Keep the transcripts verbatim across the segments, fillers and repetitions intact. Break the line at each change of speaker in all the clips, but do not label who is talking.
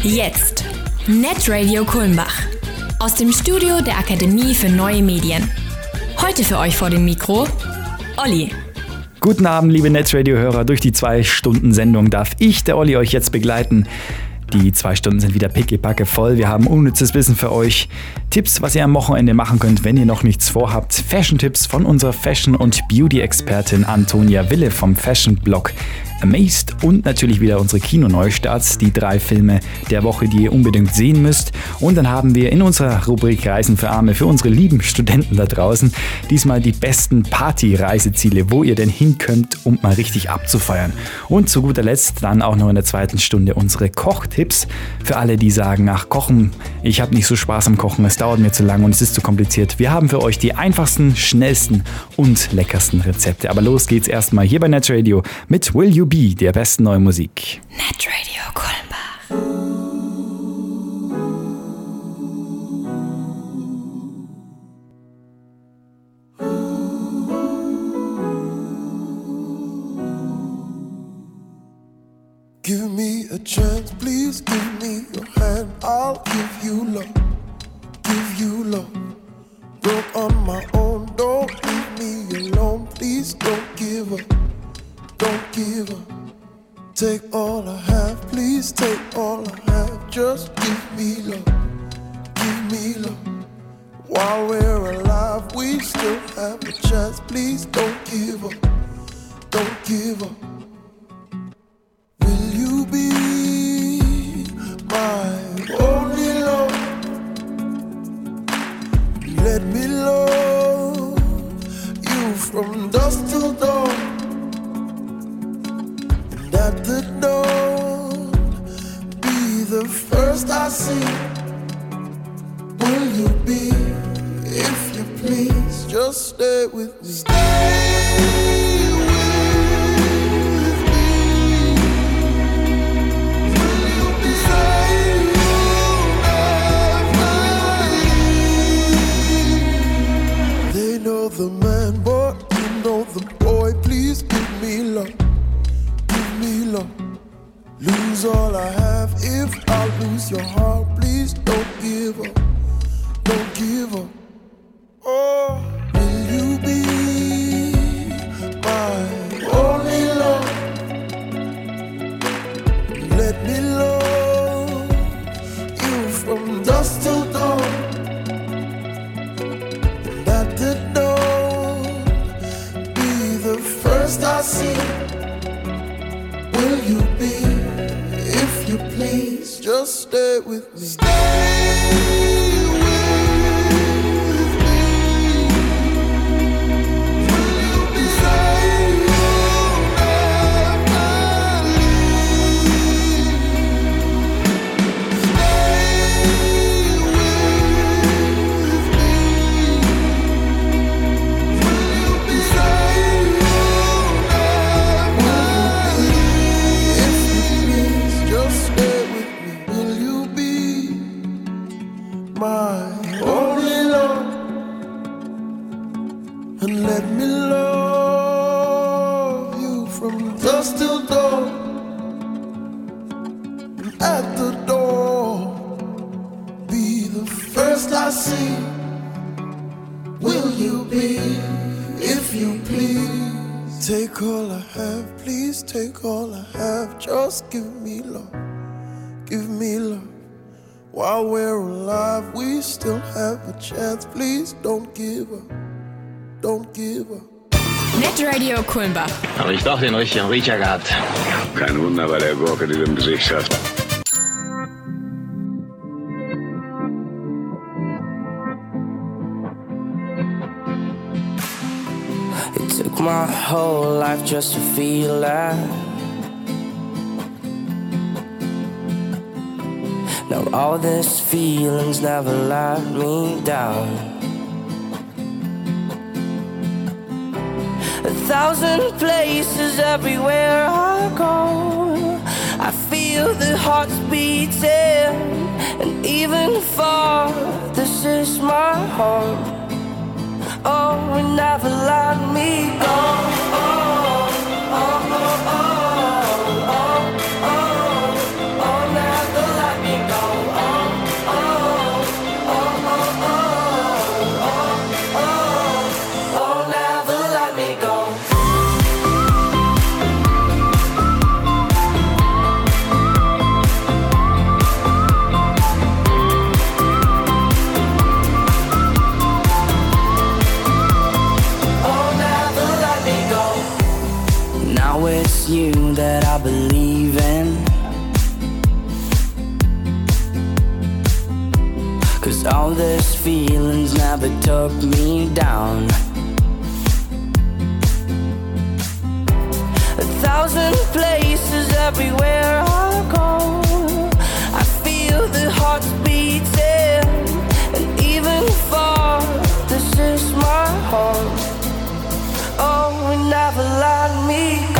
Jetzt Netradio Kulmbach aus dem Studio der Akademie für Neue Medien. Heute für euch vor dem Mikro Olli.
Guten Abend, liebe Netradio-Hörer. Durch die zwei Stunden Sendung darf ich, der Olli, euch jetzt begleiten. Die zwei Stunden sind wieder pickepacke voll. Wir haben unnützes Wissen für euch. Tipps, was ihr am Wochenende machen könnt, wenn ihr noch nichts vorhabt. Fashion-Tipps von unserer Fashion- und Beauty-Expertin Antonia Wille vom Fashion-Blog Amazed und natürlich wieder unsere Kinoneustarts, die drei Filme der Woche, die ihr unbedingt sehen müsst. Und dann haben wir in unserer Rubrik Reisen für Arme für unsere lieben Studenten da draußen diesmal die besten Party-Reiseziele, wo ihr denn hin könnt, um mal richtig abzufeiern. Und zu guter Letzt dann auch noch in der zweiten Stunde unsere Kochtipps für alle, die sagen, ach Kochen, ich habe nicht so Spaß am Kochen, es dauert mir zu lang und es ist zu kompliziert. Wir haben für euch die einfachsten, schnellsten und leckersten Rezepte. Aber los geht's erstmal hier bei Netradio mit Will You Be, der besten neuen Musik.
Netradio Kulmbach.
Give me a chance, please give me your hand. I'll give you love, give you love. Broke on my own, don't leave me alone. Please don't give up, don't give up. Take all I have, please take all I have. Just give me love, give me love. While we're alive, we still have a chance. Please don't give up, don't give up. Will you be my only love? Let me love you from dusk till dawn. And at the dawn, be the first I see. Will you be, if you please, just stay with me. Stay with me. The man, but you know the boy. Please give me love, give me love. Lose all I have if I lose your heart. Please don't give up, don't give up. Oh, will you be my only love? Let me love you from dusk till dawn. And at the dawn, first I see. Will you be, if you please, just stay with me. Stay with me. Will you be safe? Never leave. Stay with me. Will you be safe? My only love, and let me love you from dusk till dawn. And at the door, be the first I see. Will you be, if you please? Take all I have, please take all I have. Just give me love, give me love. While we're alive, we still have a chance. Please don't give up, don't give up.
Netradio Kulmbach.
Aber ich doch den richtigen Riecher gehabt.
Kein Wunder bei der Gurke, die du im Gesicht hast.
It took my whole life just to feel that. Now all these feelings never let me down. A thousand places everywhere I go, I feel the hearts beating, and even far, this is my home. Oh, it never let me go. Oh, oh, oh, oh, oh, oh, oh, oh, never let me go. all these feelings never took me down. A thousand places everywhere I go, I feel the hearts beating, and even far, this is my home. Oh, and never let me go.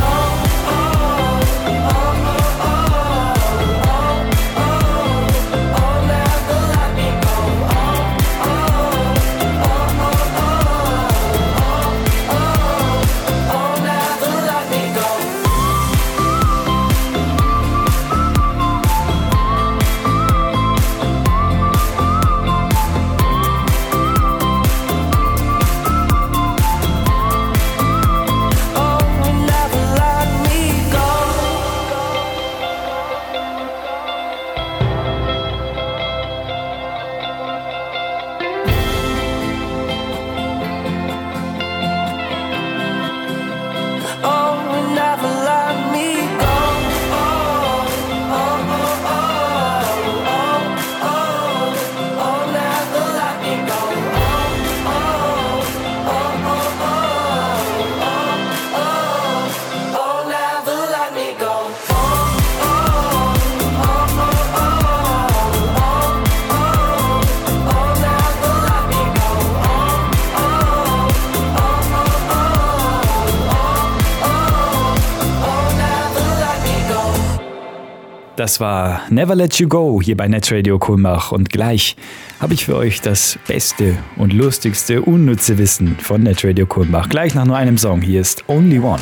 Das war Never Let You Go hier bei Netradio Kulmbach und gleich habe ich für euch das beste und lustigste, unnütze Wissen von Netradio Kulmbach. Gleich nach nur einem Song. Hier ist Only One.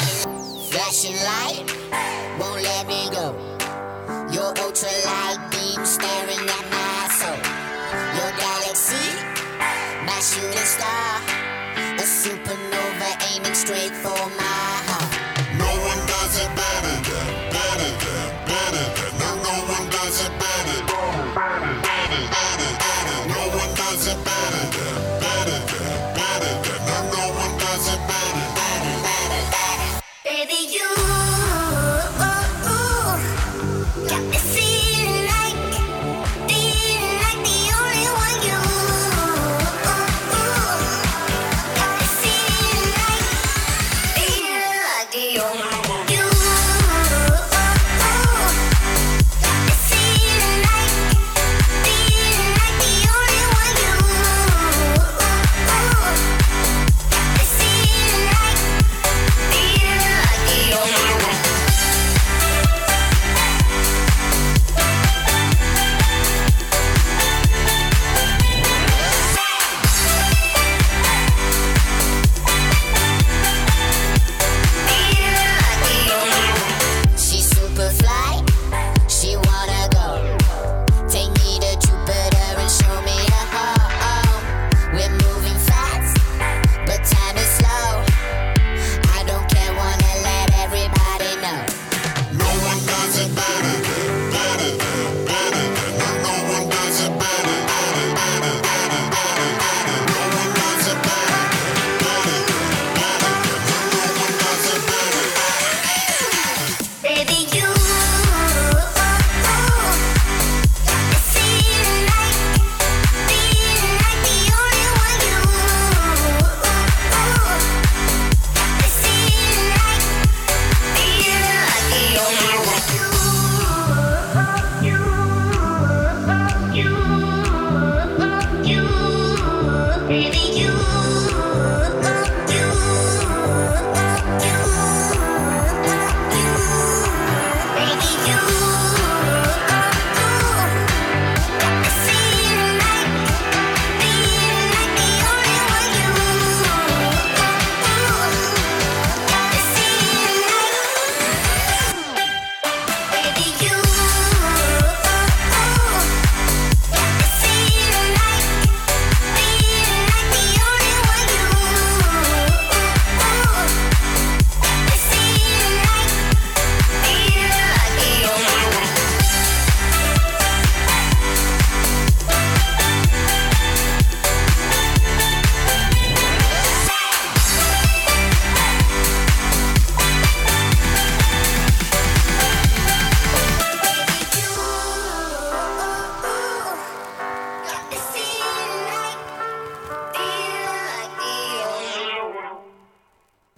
Flashing light, won't let me go. Your ultralight beam staring at my soul. Your galaxy, my shooting star. A supernova aiming straight for my heart.
No one does it better than, better than, better than. No, no one does it better. Better, better, better, better. No one does it better than, better than, better than. No, no one does it better. Better, better, better.
Baby, you, ooh, ooh,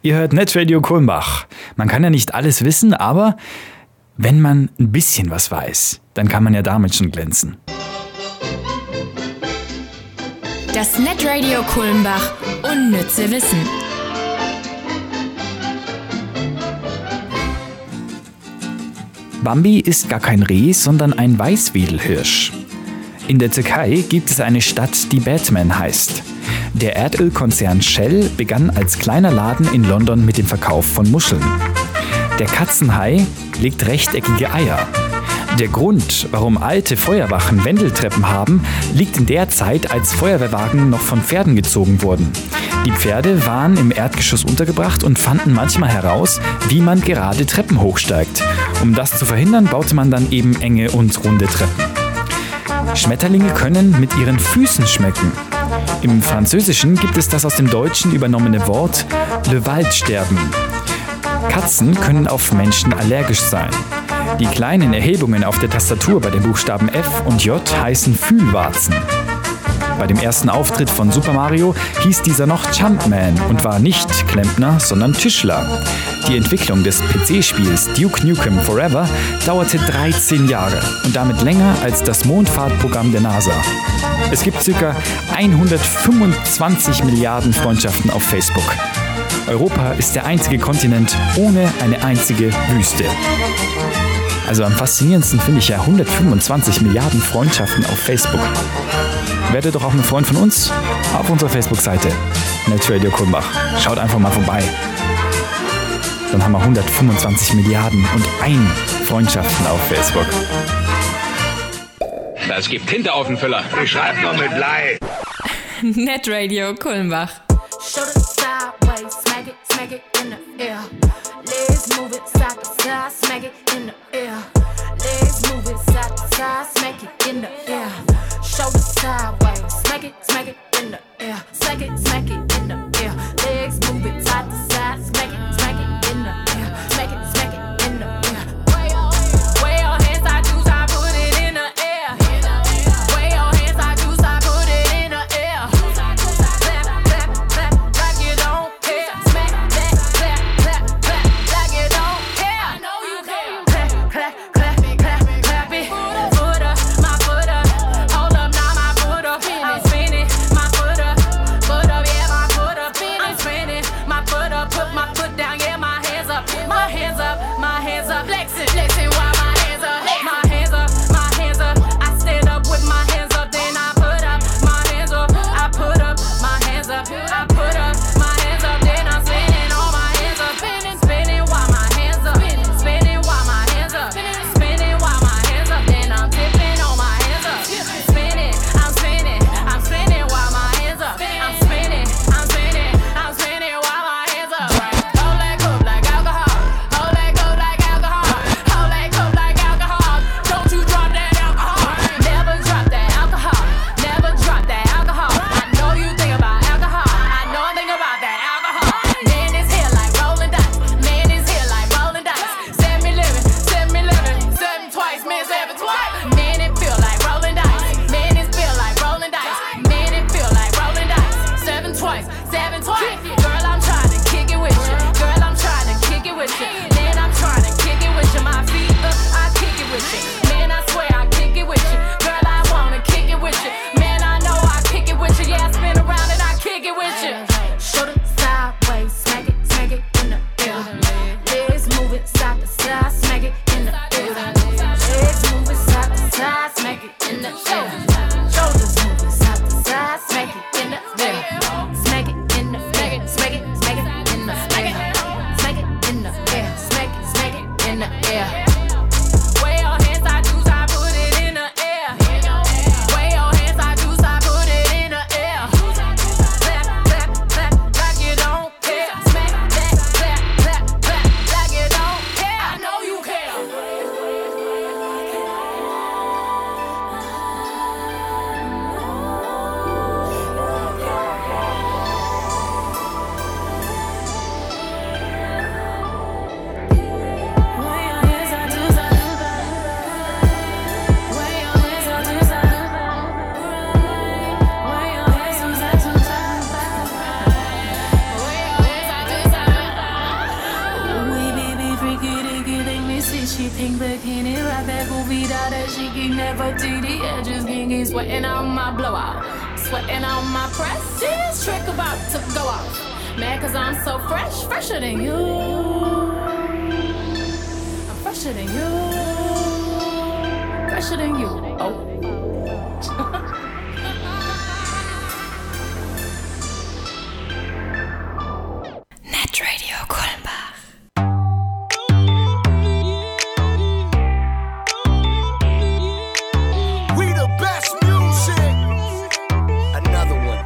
Ihr hört Netradio Kulmbach. Man kann ja nicht alles wissen, aber wenn man ein bisschen was weiß, dann kann man ja damit schon glänzen.
Das Netradio Kulmbach unnütze Wissen.
Bambi ist gar kein Reh, sondern ein Weißwedelhirsch. In der Türkei gibt es eine Stadt, die Batman heißt. Der Erdölkonzern Shell begann als kleiner Laden in London mit dem Verkauf von Muscheln. Der Katzenhai legt rechteckige Eier. Der Grund, warum alte Feuerwachen Wendeltreppen haben, liegt in der Zeit, als Feuerwehrwagen noch von Pferden gezogen wurden. Die Pferde waren im Erdgeschoss untergebracht und fanden manchmal heraus, wie man gerade Treppen hochsteigt. Um das zu verhindern, baute man dann eben enge und runde Treppen. Schmetterlinge können mit ihren Füßen schmecken. Im Französischen gibt es das aus dem Deutschen übernommene Wort le Waldsterben. Katzen können auf Menschen allergisch sein. Die kleinen Erhebungen auf der Tastatur bei den Buchstaben F und J heißen Fühlwarzen. Bei dem ersten Auftritt von Super Mario hieß dieser noch Jumpman und war nicht Klempner, sondern Tischler. Die Entwicklung des P C-Spiels Duke Nukem Forever dauerte dreizehn Jahre und damit länger als das Mondfahrtprogramm der NASA. Es gibt ca. hundertfünfundzwanzig Milliarden Freundschaften auf Facebook. Europa ist der einzige Kontinent ohne eine einzige Wüste. Also am faszinierendsten finde ich ja hundertfünfundzwanzig Milliarden Freundschaften auf Facebook. Werdet doch auch ein Freund von uns auf unserer Facebook-Seite Netradio Kulmbach. Schaut einfach mal vorbei. Dann haben wir hundertfünfundzwanzig Milliarden und ein Freundschaften auf Facebook.
Das gibt Tinte auf den Füller.
Ich schreib noch mit Blei.
Netradio Kulmbach.
Show it sideways, smack it, smack it in the air. Legs move it side to side, smack it in the air. Legs move it side to side, smack it in the air. Show it sideways, smack it, smack it in the air. Smack it, smack it in the air. Legs move it side to side, smack it, smack it in the air. Smack it, smack it in the air. Way your hands, I do, I put it in the air. Way your hands, I do, I put it in the air. Clap, clap, clap, like you don't care. Smack that, clap, clap, clap, like you don't care. I know you care. Clap, clap, clap, clap, clap it. Foot up, my foot up. Hold up, now my foot up. I'm spinning, my foot up, foot up, yeah, my foot up. I'm spinning, my foot up, put my foot down, yeah, my hands up, my hands up, my hands up. Flexing, flexing, while my hands up, my hands up, my hands up. I stand up with my hands up, then I put up my hands up. I put up my hands up, I put up my hands up, then I'm spinning all my hands up, spinning, spinning while my hands up, spinning while my hands up, spinning while my hands up, then I'm tipping all my hands up, spinning, I'm spinning, I'm spinning while my hands up, I'm spinning, I'm spinning, I'm spinning while my hands up. Hold that cup like alcohol, hold that cup like alcohol, hold that cup like alcohol. Don't you drop that alcohol, never drop that alcohol, never drop that alcohol. I know you think about alcohol, I know I think about that alcohol. Man is here like rolling dice, man is here like rolling dice. Seven me living, seven me living, seven twice, man seven twice. Man it feel like rolling dice, man it feel like rolling dice, man it feel like rolling dice. Seven twice, seven twice. Girl I'm trying to kick it with you, girl I'm trying to kick it with you. Man I'm trying to kick it with you, my feet up, I kick it with you. Man I swear I kick it with you, girl I wanna kick it with you. Man I know I kick it with you, yeah I spin around and I kick it with you. Shoulder sideways, smack it, smack it in the air. Legs move it side to side, smack it in the air. Legs move it side to side, smack it in the air. Shoulders move it side to side, smack it in the air. Smack it in the air, smack it, smack it in the air. Smack it in the air, smack it, smack it in the air. Way your hands, I do, I put it in the air. Way your hands, I do, I put it in the air. Clap, clap, clap, like you don't care. Smack that, clap, clap, clap, like you don't care. I know you care.
pink bikini, rock that goofy doll that she can never T D edges, kinky, sweating out my blowout, sweating out my press. This trick about to go off. Mad cause I'm so fresh, fresher than you. I'm fresher than you, fresher than you. Oh.
Netradio Kulmbach.
We the best music. Another one.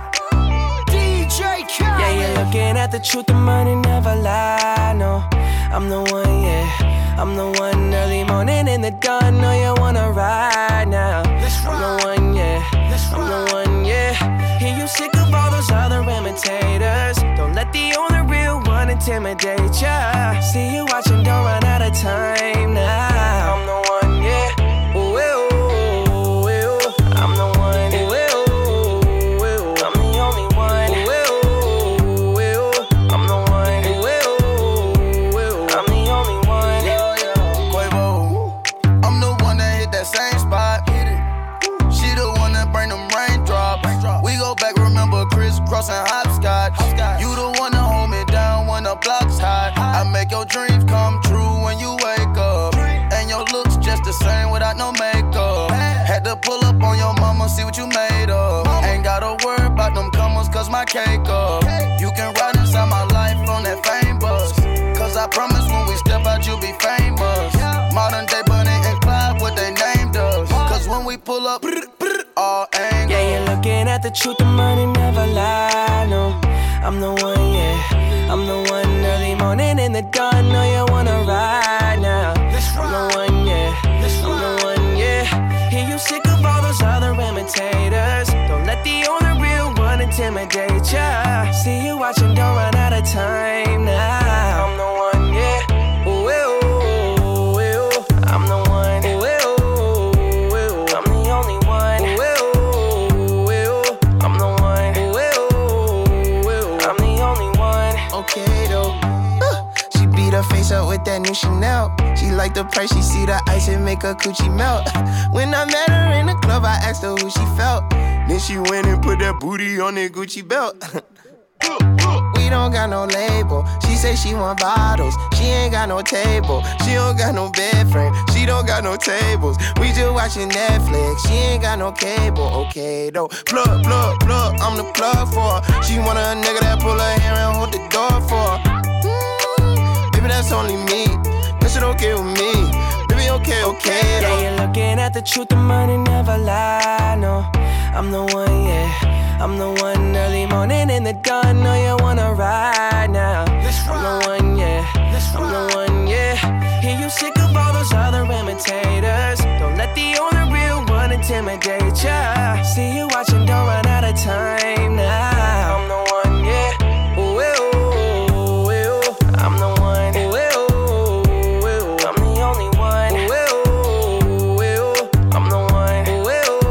D J Khaled.
Yeah, you're looking at the truth, the money never lie. No, I'm the one, yeah. I'm the one early morning in the dawn. Know you wanna ride now. I'm the one, yeah. I'm the one, yeah. Hear you sick of all those other imitators. Don't let the only real one intimidate ya. See you watching, don't run out of time now. I'm the one, yeah. Ooh, ooh, ooh, ooh. I'm the one, ooh, ooh, ooh. I'm the only one, ooh, ooh, ooh. I'm the one, ooh, ooh, ooh. I'm the only one.
Yeah, yeah. Quavo, I'm the one that hit that same spot. She the one that bring them raindrops. We go back, remember crisscrossing hopscotch. You the one that hold me down when the block's hot. I make your dreams come true when you wake up. And your looks just the same without no makeup. Had to pull up on your mama, see what you made of. Ain't gotta worry about them comers, cause my cake up. You can ride inside my life on that fame bus. Cause I promise when we step out, you'll be famous. Modern day Bonnie and Clyde, what they named us. Cause when we pull up, all angles.
Yeah, you're looking at the truth, the money never lie. No, I'm the one, yeah. I'm the one early morning in the dawn. Know you wanna ride now. I'm the one, yeah. I'm the one, yeah. Hear you sick of all those other imitators. Don't let the only real one intimidate ya. See you watching, don't run out of time now. I'm the one, yeah. Ooh, ooh, ooh, ooh. I'm the one, ooh, ooh, ooh. I'm the only one, ooh, ooh, ooh. I'm the one, ooh, ooh, ooh. I'm the only one.
Okay though, uh, she beat her face up with that new Chanel. She like the price, she see the ice and make her coochie melt. When I met her in the club, I asked her who she felt. Then she went and put that booty on that Gucci belt. We don't got no label. She say she want bottles. She ain't got no table. She don't got no bed frame. She don't got no tables. We just watching Netflix. She ain't got no cable. Okay though. Plug, plug, plug. I'm the plug for her. She want a nigga that pull her hair and hold the door for her. Mm, baby, that's only me. That shit okay with me. Baby, okay, okay though.
Yeah, you're looking at the truth, the money never lie. No, I'm the one, yeah. I'm the one early morning in the dawn. Know you wanna ride now. I'm the one, yeah. I'm the one, yeah. Hear you sick of all those other imitators. Don't let the only real one intimidate ya. See you watching, don't run out of time now. I'm the one, yeah. Ooh, ooh, ooh, ooh. I'm the one, ooh, ooh, ooh. I'm the only one, ooh, ooh, ooh. I'm the one, ooh,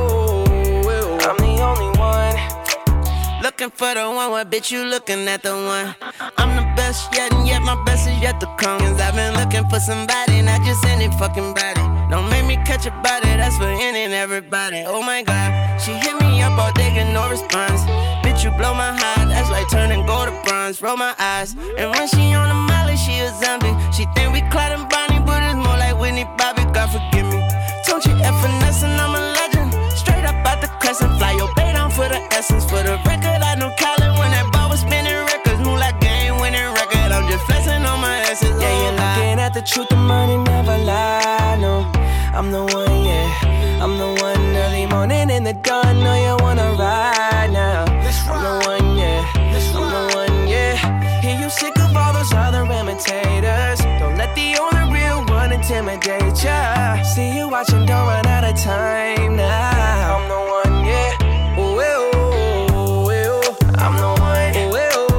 ooh, ooh. I'm the only one. Looking for the one, what bitch you looking at the one? I'm the best yet, and yet my best is yet to come. Cause I've been looking for somebody, not just any fucking body. Don't make me catch a body, that's for any and everybody. Oh my god, she hit me up all day, get no response. Bitch, you blow my heart, that's like turning gold to bronze. Roll my eyes, and when she on the molly, she a zombie. She think we Clyde and Bonnie, but it's more like Whitney Bobby, God forgive me. Don't you F finesse and I'm a legend. Straight up out the crescent, fly your bay down for the essence. For the record, I know Colin when that ball was spinning records. Move like game winning record, I'm just flexing on my essence. Yeah, you're looking at the truth, the money never lie. No, I'm the one, yeah. I'm the one early morning in the dawn. Know you wanna ride now. I'm the one, yeah. I'm the one, yeah. Hear you sick of all those other imitators. Don't let the only real one intimidate ya. See you watching, don't run out of time now. I'm the one, yeah. Ooh, ooh, ooh, ooh. I'm the one, ooh,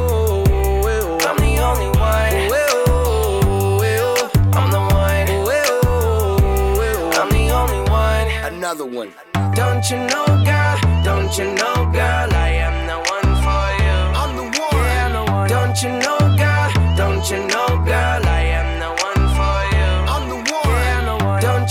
ooh, ooh. I'm the only one, ooh, ooh, ooh. I'm the one, ooh, ooh, ooh. I'm the only one.
Another one.
Don't you know, girl? Don't you know, girl? I am the one for you.
I'm the one.
Yeah, I'm the one. Don't you know, girl? Don't you know, girl? I am the one for you.
I'm the one.
Yeah, I'm the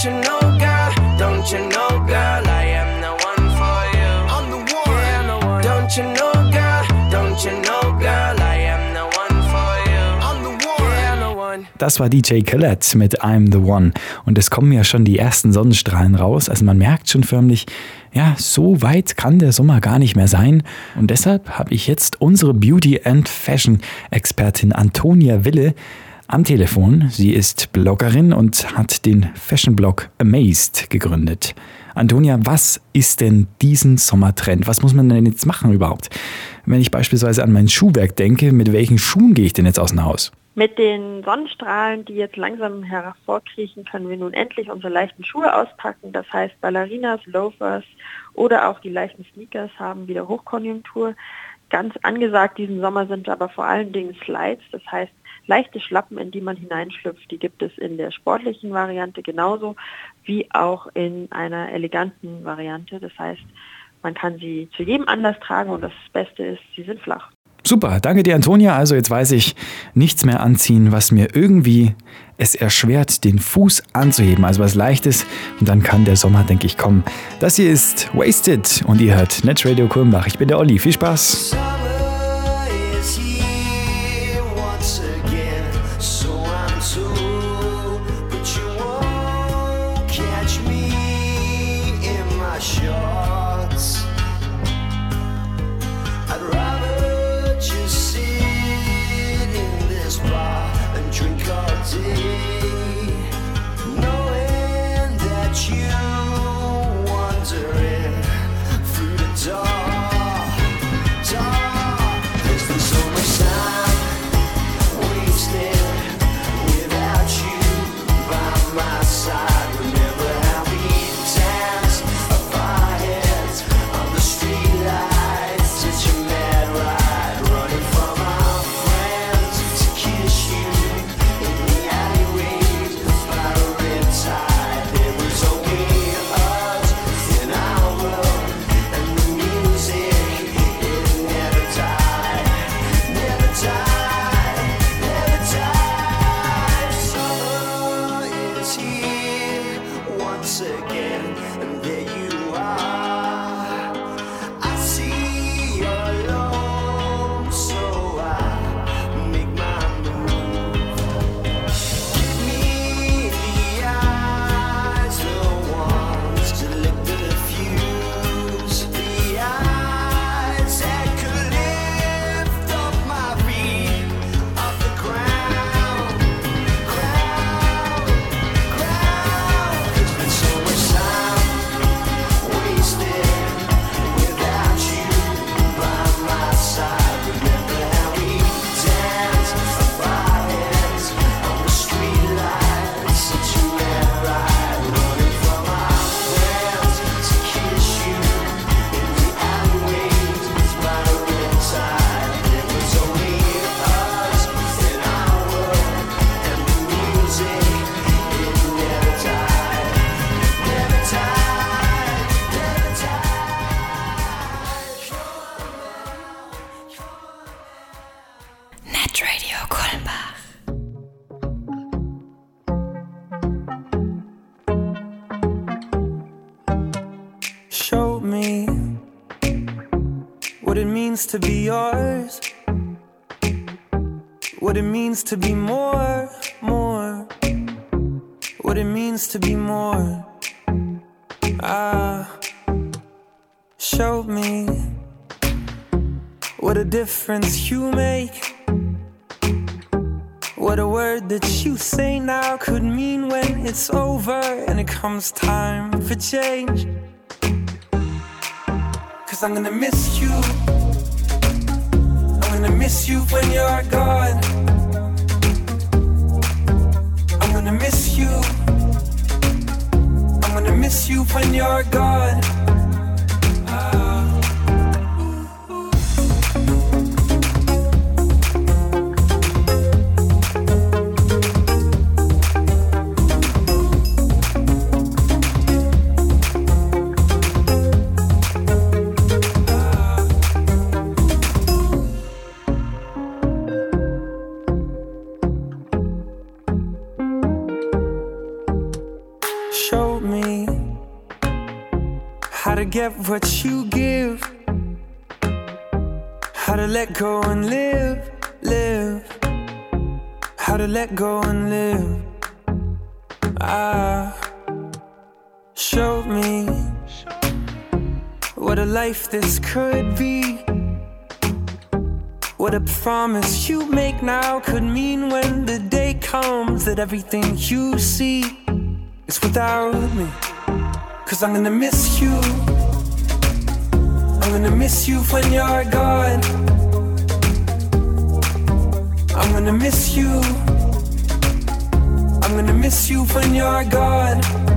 Don't you know, girl? Don't you know, girl? I am the one for you. I'm the one. Yeah, I'm the one. Don't you know, girl? Don't you know, girl? I am the one for you. I'm the one. Yeah, I'm the one.
Das war D J Khaled mit I'm the One. Und es kommen ja schon die ersten Sonnenstrahlen raus. Also man merkt schon förmlich, ja, so weit kann der Sommer gar nicht mehr sein. Und deshalb habe ich jetzt unsere Beauty- and Fashion-Expertin Antonia Wille am Telefon. Sie ist Bloggerin und hat den Fashion-Blog Amazed gegründet. Antonia, was ist denn diesen Sommertrend? Was muss man denn jetzt machen überhaupt? Wenn ich beispielsweise an mein Schuhwerk denke, mit welchen Schuhen gehe ich denn jetzt aus dem Haus?
Mit den Sonnenstrahlen, die jetzt langsam hervorkriechen, können wir nun endlich unsere leichten Schuhe auspacken. Das heißt, Ballerinas, Loafers oder auch die leichten Sneakers haben wieder Hochkonjunktur. Ganz angesagt diesen Sommer sind aber vor allen Dingen Slides, das heißt leichte Schlappen, in die man hineinschlüpft. Die gibt es in der sportlichen Variante genauso wie auch in einer eleganten Variante. Das heißt, man kann sie zu jedem Anlass tragen und das Beste ist, sie sind flach.
Super, danke dir Antonia. Also jetzt weiß ich, nichts mehr anziehen, was mir irgendwie es erschwert, den Fuß anzuheben. Also was Leichtes und dann kann der Sommer, denke ich, kommen. Das hier ist Wasted und ihr hört Netradio Kulmbach. Ich bin der Olli. Viel Spaß.
To be yours, what it means to be more, more, what it means to be more. Ah, show me what a difference you make, what a word that you say now could mean when it's over and it comes time for change. 'Cause I'm gonna miss you, I'm gonna miss you when you're gone. I'm gonna miss you, I'm gonna miss you when you're gone. Ah. showed me how to get what you give, how to let go and live, live, how to let go and live. Ah, showed me what a life this could be, what a promise you make now could mean when the day comes that everything you see is without me. Cause I'm gonna miss you, I'm gonna miss you when you're gone, I'm gonna miss you, I'm gonna miss you when you're gone.